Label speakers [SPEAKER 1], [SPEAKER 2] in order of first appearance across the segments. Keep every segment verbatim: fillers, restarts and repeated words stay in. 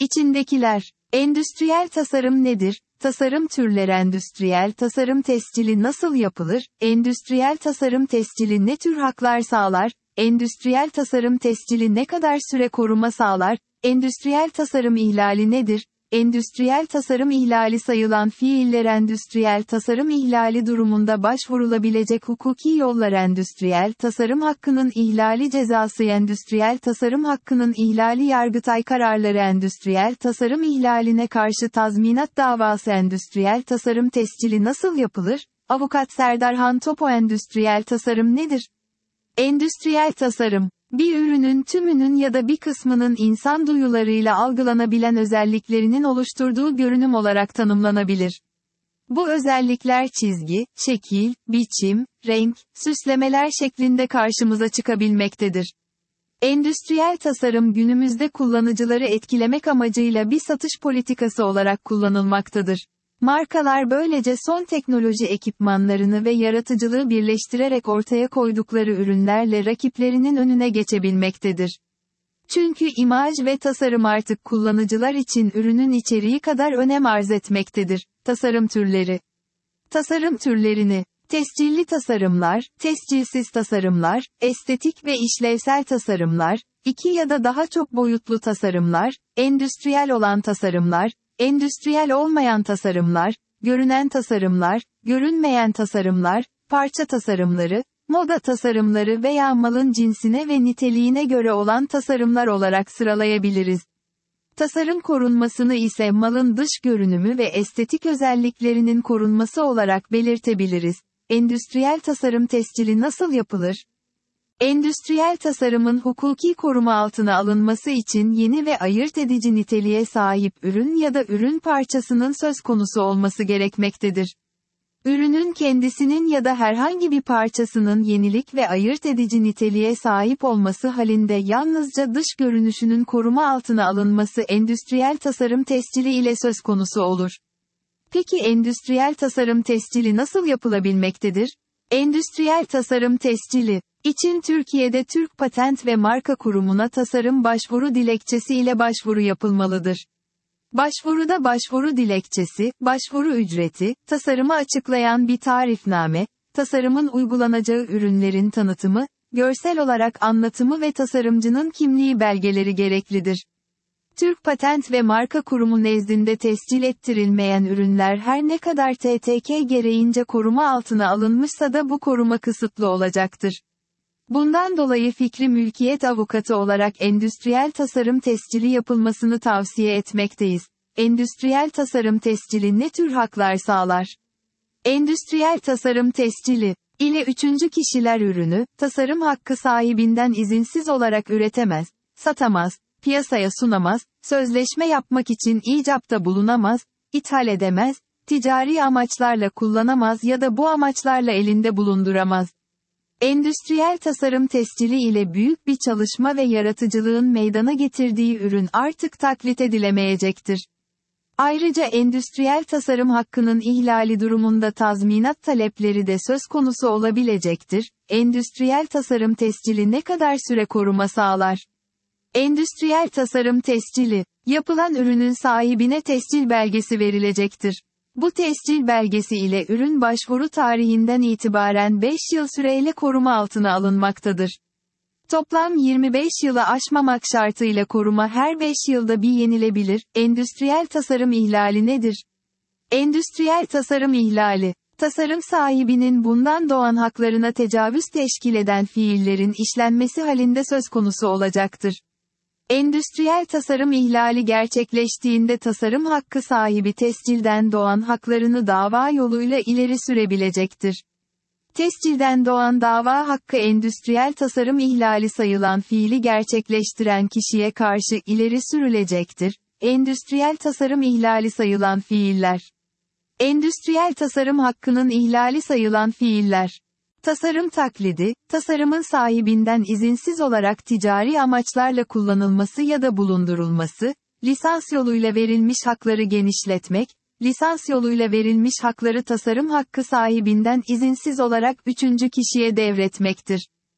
[SPEAKER 1] İçindekiler. Endüstriyel tasarım nedir? Tasarım türleri. Endüstriyel tasarım tescili nasıl yapılır? Endüstriyel tasarım tescili ne tür haklar sağlar? Endüstriyel tasarım tescili ne kadar süre koruma sağlar? Endüstriyel tasarım ihlali nedir? Endüstriyel tasarım ihlali sayılan fiiller. Endüstriyel tasarım ihlali durumunda başvurulabilecek hukuki yollar. Endüstriyel tasarım hakkının ihlali cezası. Endüstriyel tasarım hakkının ihlali Yargıtay kararları. Endüstriyel tasarım ihlaline karşı tazminat davası. Endüstriyel tasarım tescili nasıl yapılır? Avukat Serdar Hantopo. Endüstriyel tasarım nedir? Endüstriyel tasarım, bir ürünün tümünün ya da bir kısmının insan duyularıyla algılanabilen özelliklerinin oluşturduğu görünüm olarak tanımlanabilir. Bu özellikler çizgi, şekil, biçim, renk, süslemeler şeklinde karşımıza çıkabilmektedir. Endüstriyel tasarım günümüzde kullanıcıları etkilemek amacıyla bir satış politikası olarak kullanılmaktadır. Markalar böylece son teknoloji ekipmanlarını ve yaratıcılığı birleştirerek ortaya koydukları ürünlerle rakiplerinin önüne geçebilmektedir. Çünkü imaj ve tasarım artık kullanıcılar için ürünün içeriği kadar önem arz etmektedir. Tasarım türleri. Tasarım türlerini tescilli tasarımlar, tescilsiz tasarımlar, estetik ve işlevsel tasarımlar, iki ya da daha çok boyutlu tasarımlar, endüstriyel olan tasarımlar, endüstriyel olmayan tasarımlar, görünen tasarımlar, görünmeyen tasarımlar, parça tasarımları, moda tasarımları veya malın cinsine ve niteliğine göre olan tasarımlar olarak sıralayabiliriz. Tasarım korunmasını ise malın dış görünümü ve estetik özelliklerinin korunması olarak belirtebiliriz. Endüstriyel tasarım tescili nasıl yapılır? Endüstriyel tasarımın hukuki koruma altına alınması için yeni ve ayırt edici niteliğe sahip ürün ya da ürün parçasının söz konusu olması gerekmektedir. Ürünün kendisinin ya da herhangi bir parçasının yenilik ve ayırt edici niteliğe sahip olması halinde yalnızca dış görünüşünün koruma altına alınması endüstriyel tasarım tescili ile söz konusu olur. Peki endüstriyel tasarım tescili nasıl yapılabilmektedir? Endüstriyel tasarım tescili için Türkiye'de Türk Patent ve Marka Kurumu'na tasarım başvuru dilekçesi ile başvuru yapılmalıdır. Başvuruda başvuru dilekçesi, başvuru ücreti, tasarımı açıklayan bir tarifname, tasarımın uygulanacağı ürünlerin tanıtımı, görsel olarak anlatımı ve tasarımcının kimliği belgeleri gereklidir. Türk Patent ve Marka Kurumu nezdinde tescil ettirilmeyen ürünler her ne kadar T T K gereğince koruma altına alınmışsa da bu koruma kısıtlı olacaktır. Bundan dolayı fikri mülkiyet avukatı olarak endüstriyel tasarım tescili yapılmasını tavsiye etmekteyiz. Endüstriyel tasarım tescili ne tür haklar sağlar? Endüstriyel tasarım tescili ile üçüncü kişiler ürünü, tasarım hakkı sahibinden izinsiz olarak üretemez, satamaz, piyasaya sunamaz, sözleşme yapmak için icapta bulunamaz, ithal edemez, ticari amaçlarla kullanamaz ya da bu amaçlarla elinde bulunduramaz. Endüstriyel tasarım tescili ile büyük bir çalışma ve yaratıcılığın meydana getirdiği ürün artık taklit edilemeyecektir. Ayrıca endüstriyel tasarım hakkının ihlali durumunda tazminat talepleri de söz konusu olabilecektir. Endüstriyel tasarım tescili ne kadar süre koruma sağlar? Endüstriyel tasarım tescili, yapılan ürünün sahibine tescil belgesi verilecektir. Bu tescil belgesi ile ürün başvuru tarihinden itibaren beş yıl süreyle koruma altına alınmaktadır. Toplam yirmi beş yılı aşmamak şartıyla koruma her beş yılda bir yenilebilir. Endüstriyel tasarım ihlali nedir? Endüstriyel tasarım ihlali, tasarım sahibinin bundan doğan haklarına tecavüz teşkil eden fiillerin işlenmesi halinde söz konusu olacaktır. Endüstriyel tasarım ihlali gerçekleştiğinde tasarım hakkı sahibi tescilden doğan haklarını dava yoluyla ileri sürebilecektir. Tescilden doğan dava hakkı endüstriyel tasarım ihlali sayılan fiili gerçekleştiren kişiye karşı ileri sürülecektir. Endüstriyel tasarım ihlali sayılan fiiller. Endüstriyel tasarım hakkının ihlali sayılan fiiller. Tasarım taklidi, tasarımın sahibinden izinsiz olarak ticari amaçlarla kullanılması ya da bulundurulması, lisans yoluyla verilmiş hakları genişletmek, lisans yoluyla verilmiş hakları tasarım hakkı sahibinden izinsiz olarak üçüncü kişiye devretmektir.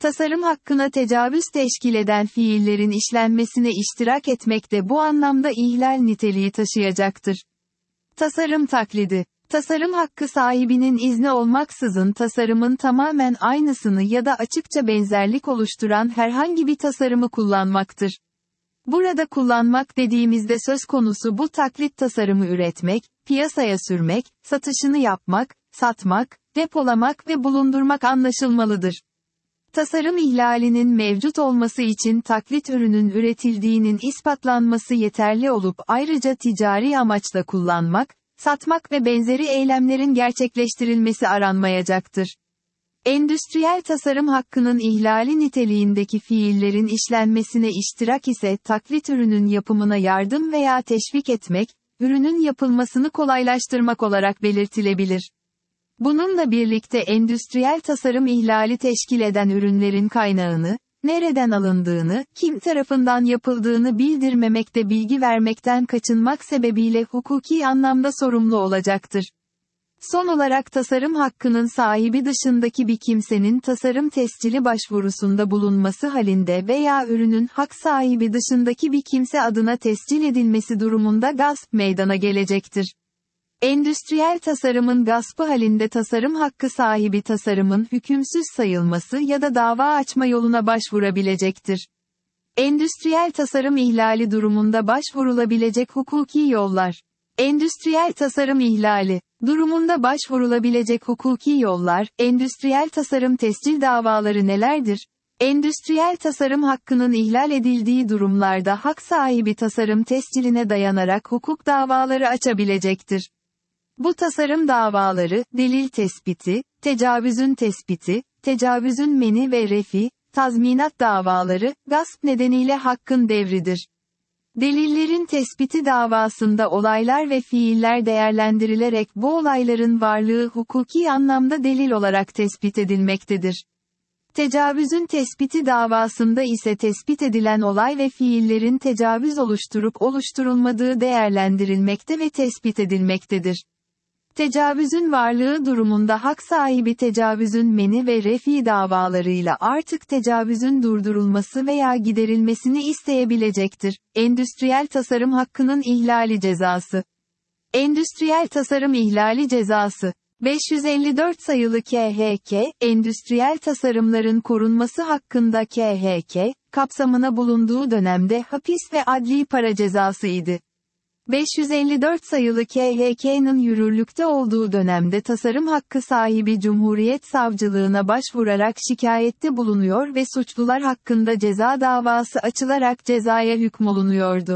[SPEAKER 1] Tasarım hakkına tecavüz teşkil eden fiillerin işlenmesine iştirak etmek de bu anlamda ihlal niteliği taşıyacaktır. Tasarım taklidi. Tasarım hakkı sahibinin izni olmaksızın tasarımın tamamen aynısını ya da açıkça benzerlik oluşturan herhangi bir tasarımı kullanmaktır. Burada kullanmak dediğimizde söz konusu bu taklit tasarımı üretmek, piyasaya sürmek, satışını yapmak, satmak, depolamak ve bulundurmak anlaşılmalıdır. Tasarım ihlalinin mevcut olması için taklit ürünün üretildiğinin ispatlanması yeterli olup ayrıca ticari amaçla kullanmak, satmak ve benzeri eylemlerin gerçekleştirilmesi aranmayacaktır. Endüstriyel tasarım hakkının ihlali niteliğindeki fiillerin işlenmesine iştirak ise taklit ürünün yapımına yardım veya teşvik etmek, ürünün yapılmasını kolaylaştırmak olarak belirtilebilir. Bununla birlikte endüstriyel tasarım ihlali teşkil eden ürünlerin kaynağını, nereden alındığını, kim tarafından yapıldığını bildirmemekte bilgi vermekten kaçınmak sebebiyle hukuki anlamda sorumlu olacaktır. Son olarak tasarım hakkının sahibi dışındaki bir kimsenin tasarım tescili başvurusunda bulunması halinde veya ürünün hak sahibi dışındaki bir kimse adına tescil edilmesi durumunda gasp meydana gelecektir. Endüstriyel tasarımın gaspı halinde tasarım hakkı sahibi tasarımın hükümsüz sayılması ya da dava açma yoluna başvurabilecektir. Endüstriyel tasarım ihlali durumunda başvurulabilecek hukuki yollar. Endüstriyel tasarım ihlali durumunda başvurulabilecek hukuki yollar, endüstriyel tasarım tescil davaları nelerdir? Endüstriyel tasarım hakkının ihlal edildiği durumlarda hak sahibi tasarım tesciline dayanarak hukuk davaları açabilecektir. Bu tasarım davaları, delil tespiti, tecavüzün tespiti, tecavüzün meni ve refi, tazminat davaları, gasp nedeniyle hakkın devridir. Delillerin tespiti davasında olaylar ve fiiller değerlendirilerek bu olayların varlığı hukuki anlamda delil olarak tespit edilmektedir. Tecavüzün tespiti davasında ise tespit edilen olay ve fiillerin tecavüz oluşturup oluşturulmadığı değerlendirilmekte ve tespit edilmektedir. Tecavüzün varlığı durumunda hak sahibi tecavüzün meni ve refi davalarıyla artık tecavüzün durdurulması veya giderilmesini isteyebilecektir. Endüstriyel tasarım hakkının ihlali cezası. Endüstriyel tasarım ihlali cezası. beş yüz elli dört sayılı K H K, endüstriyel tasarımların korunması hakkında K H K, kapsamına bulunduğu dönemde hapis ve adli para cezasıydı. beş yüz elli dört sayılı K H K'nın yürürlükte olduğu dönemde tasarım hakkı sahibi Cumhuriyet Savcılığına başvurarak şikayette bulunuyor ve suçlular hakkında ceza davası açılarak cezaya hükmolunuyordu.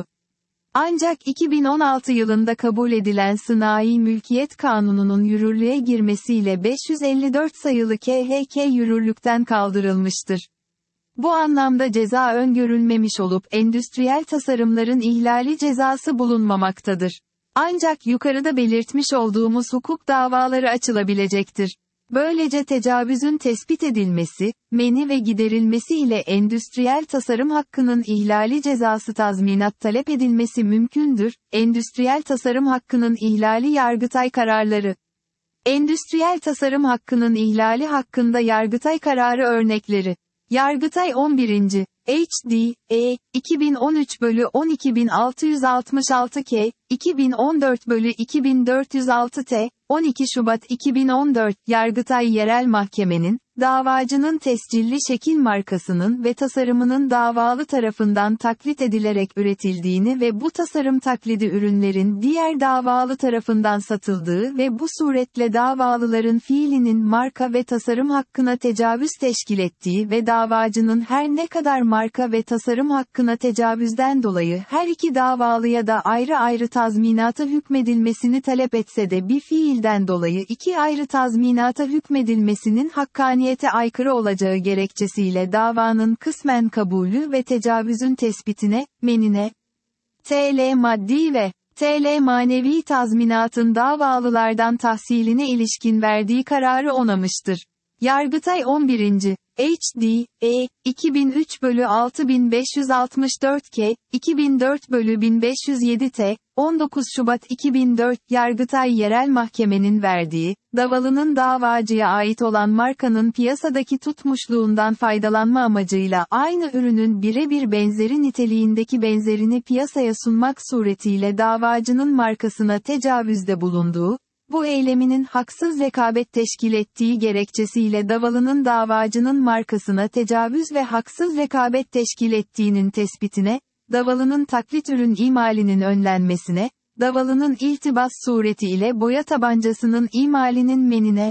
[SPEAKER 1] Ancak iki bin on altı yılında kabul edilen Sınai Mülkiyet Kanunu'nun yürürlüğe girmesiyle beş yüz elli dört sayılı K H K yürürlükten kaldırılmıştır. Bu anlamda ceza öngörülmemiş olup endüstriyel tasarımların ihlali cezası bulunmamaktadır. Ancak yukarıda belirtmiş olduğumuz hukuk davaları açılabilecektir. Böylece tecavüzün tespit edilmesi, meni ve giderilmesi ile endüstriyel tasarım hakkının ihlali cezası tazminat talep edilmesi mümkündür. Endüstriyel tasarım hakkının ihlali Yargıtay kararları. Endüstriyel tasarım hakkının ihlali hakkında Yargıtay kararı örnekleri. Yargıtay on birinci H D E iki bin on üç bölü on iki bin altı yüz altmış altı K iki bin on dört bölü iki bin dört yüz altı T on iki Şubat iki bin on dört Yargıtay Yerel Mahkemenin davacının tescilli şekil markasının ve tasarımının davalı tarafından taklit edilerek üretildiğini ve bu tasarım taklidi ürünlerin diğer davalı tarafından satıldığı ve bu suretle davalıların fiilinin marka ve tasarım hakkına tecavüz teşkil ettiği ve davacının her ne kadar marka ve tasarım hakkına tecavüzden dolayı her iki davalıya da ayrı ayrı tazminata hükmedilmesini talep etse de bir fiilden dolayı iki ayrı tazminata hükmedilmesinin hakkaniyete aykırı olacağı gerekçesiyle davanın kısmen kabulü ve tecavüzün tespitine, menine, T L maddi ve T L manevi tazminatın davalılardan tahsiline ilişkin verdiği kararı onamıştır. Yargıtay on birinci H D, E, iki bin üç bölü altı bin beş yüz altmış dört K, iki bin dört bölü bin beş yüz yedi T, on dokuz Şubat iki bin dört, Yargıtay Yerel Mahkemenin verdiği, Davalı'nın davacıya ait olan markanın piyasadaki tutmuşluğundan faydalanma amacıyla aynı ürünün birebir benzeri niteliğindeki benzerini piyasaya sunmak suretiyle davacının markasına tecavüzde bulunduğu, bu eyleminin haksız rekabet teşkil ettiği gerekçesiyle Davalı'nın davacının markasına tecavüz ve haksız rekabet teşkil ettiğinin tespitine, Davalı'nın taklit ürün imalinin önlenmesine, Davalı'nın iltibas suretiyle boya tabancasının imalinin menine,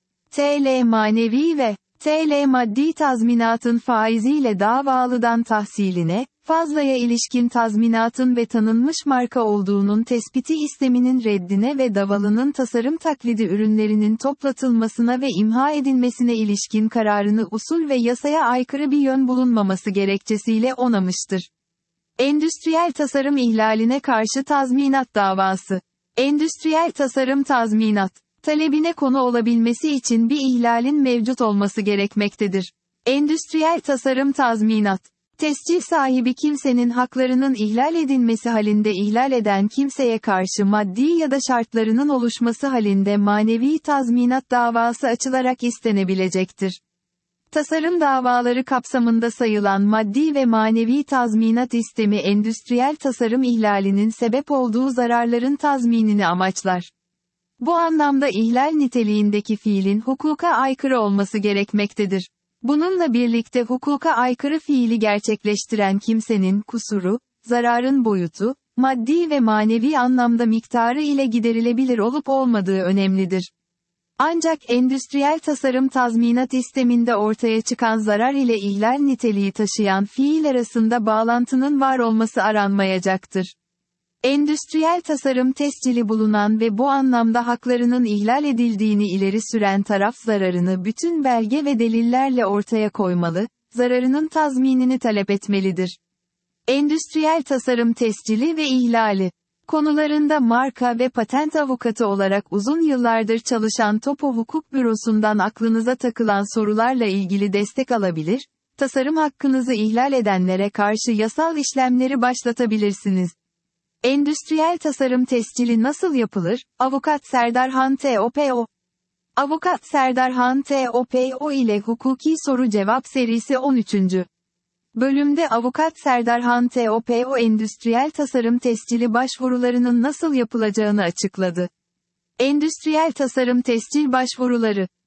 [SPEAKER 1] T L manevi ve T L maddi tazminatın faiziyle davalıdan tahsiline, fazlaya ilişkin tazminatın ve tanınmış marka olduğunun tespiti isteminin reddine ve Davalı'nın tasarım taklidi ürünlerinin toplatılmasına ve imha edilmesine ilişkin kararını usul ve yasaya aykırı bir yön bulunmaması gerekçesiyle onamıştır. Endüstriyel tasarım ihlaline karşı tazminat davası. Endüstriyel tasarım tazminat talebine konu olabilmesi için bir ihlalin mevcut olması gerekmektedir. Endüstriyel tasarım tazminat, tescil sahibi kimsenin haklarının ihlal edilmesi halinde ihlal eden kimseye karşı maddi ya da şartlarının oluşması halinde manevi tazminat davası açılarak istenebilecektir. Tasarım davaları kapsamında sayılan maddi ve manevi tazminat istemi endüstriyel tasarım ihlalinin sebep olduğu zararların tazminini amaçlar. Bu anlamda ihlal niteliğindeki fiilin hukuka aykırı olması gerekmektedir. Bununla birlikte hukuka aykırı fiili gerçekleştiren kimsenin kusuru, zararın boyutu, maddi ve manevi anlamda miktarı ile giderilebilir olup olmadığı önemlidir. Ancak endüstriyel tasarım tazminat isteminde ortaya çıkan zarar ile ihlal niteliği taşıyan fiil arasında bağlantının var olması aranmayacaktır. Endüstriyel tasarım tescili bulunan ve bu anlamda haklarının ihlal edildiğini ileri süren taraf zararını bütün belge ve delillerle ortaya koymalı, zararının tazminini talep etmelidir. Endüstriyel tasarım tescili ve ihlali konularında marka ve patent avukatı olarak uzun yıllardır çalışan Topo Hukuk Bürosu'ndan aklınıza takılan sorularla ilgili destek alabilir, tasarım hakkınızı ihlal edenlere karşı yasal işlemleri başlatabilirsiniz. Endüstriyel tasarım tescili nasıl yapılır? Avukat Serdar Han T O P O Avukat Serdar Han T O P O ile Hukuki Soru Cevap serisi on üçüncü bölümde Avukat Serdar Han T O P O endüstriyel tasarım tescili başvurularının nasıl yapılacağını açıkladı. Endüstriyel tasarım tescil başvuruları